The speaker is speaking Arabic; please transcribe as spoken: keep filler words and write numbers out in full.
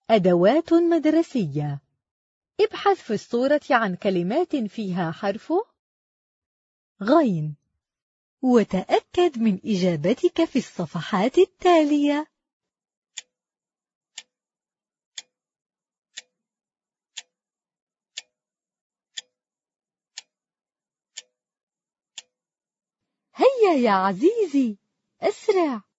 أدوات مدرسية. ابحث في الصورة عن كلمات فيها حرف غين، وتأكد من إجابتك في الصفحات التالية. هيا يا عزيزي، أسرع.